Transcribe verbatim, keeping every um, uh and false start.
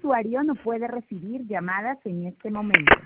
usuario no puede recibir llamadas en este momento.